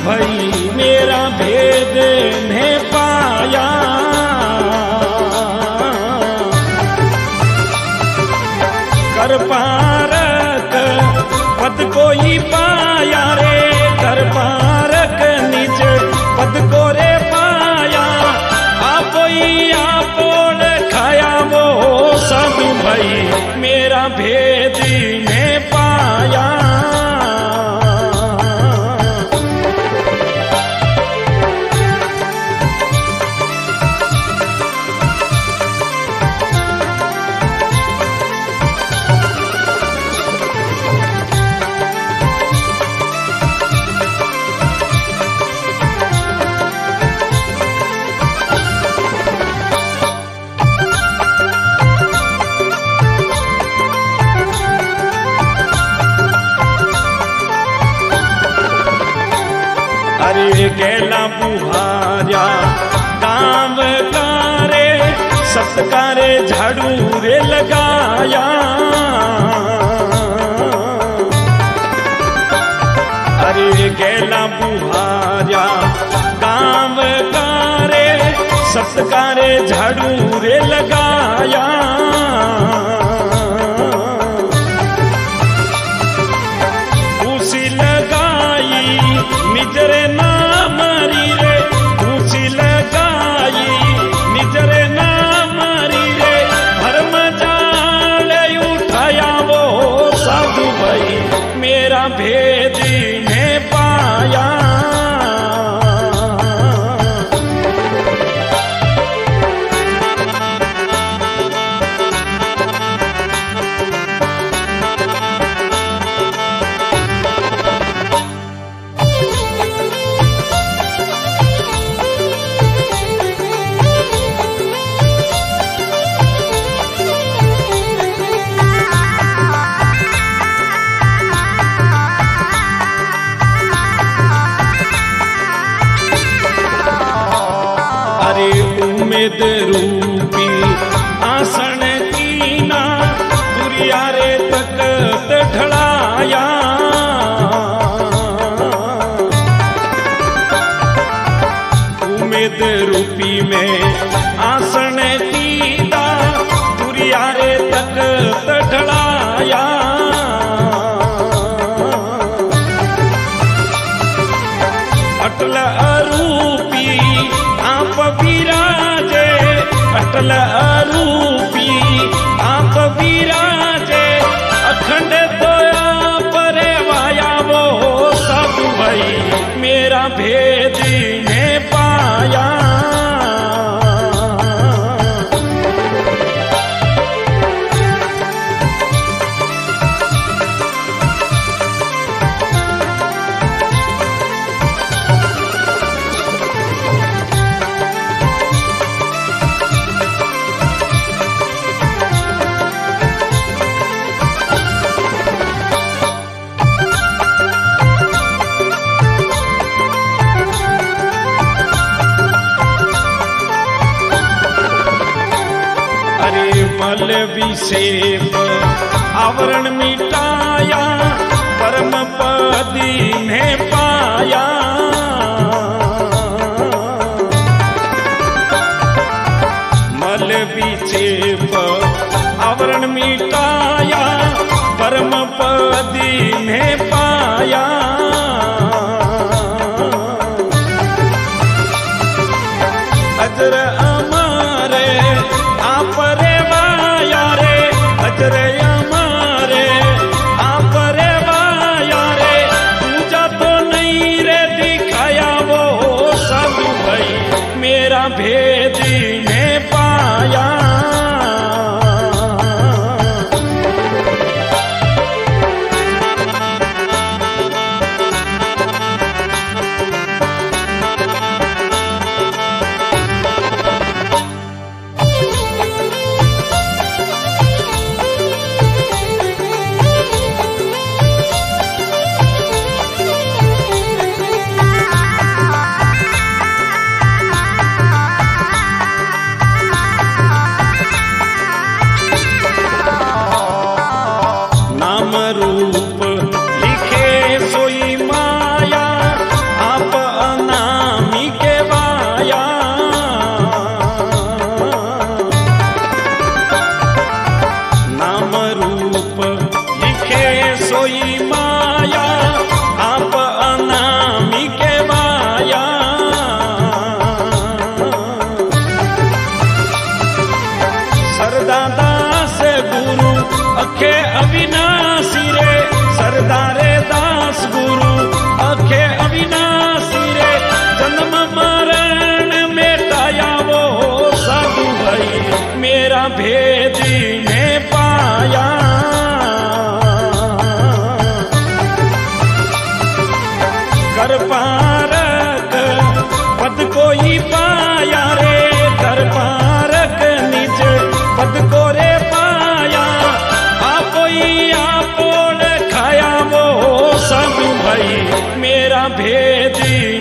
भाई मेरा भेद ने पाया। कर पारक पद कोई पाया रे, कर पारक निज पद को रे पाया। आप ही आपोल खाया वो साधु भाई मेरा भेद ने पाया। अरे गेला बुहार्या गाँव कारे, सत्कारे झाड़ू रे लगाया। अरे गेला बुहार्या गाँव कारे, सत्कारे झाड़ू रे लगाया। उसी लगाई निजरे ना मारी रे, ऊंची लगाई निजरे ना मारी रे। धर्म जाले उठाया वो साधु भाई मेरा भेद ने पाया। उम्मीद रूपी आसन कीना, दुरिया रे तकत ढलाया। उम्मीद रूपी में आसन कीना, दुरिया रे तकत ढलाया। अटल अरूपी आप विराजे, अटल अरूपी आप विराजे। अखंड दया परे वाया वो साधु भाई मेरा भेद ने पाया। मल विषेप आवरण मिटाया, परम पदी ने पाया। मल विषेप आवरण मिटाया, परम पदी ने पाया। अजर अमारे आप रे वाया रे, अजर अमारे आप रे वाया रे। पूजा तो नहीं रे दिखाया वो साधु भाई मेरा भेद ने पाया। भेदी ने पाया। कर पारक पद कोई पाया रे, कर पारक निज पद को रे पाया। आपो ही आपो ने खाया वो सब भाई मेरा भेदी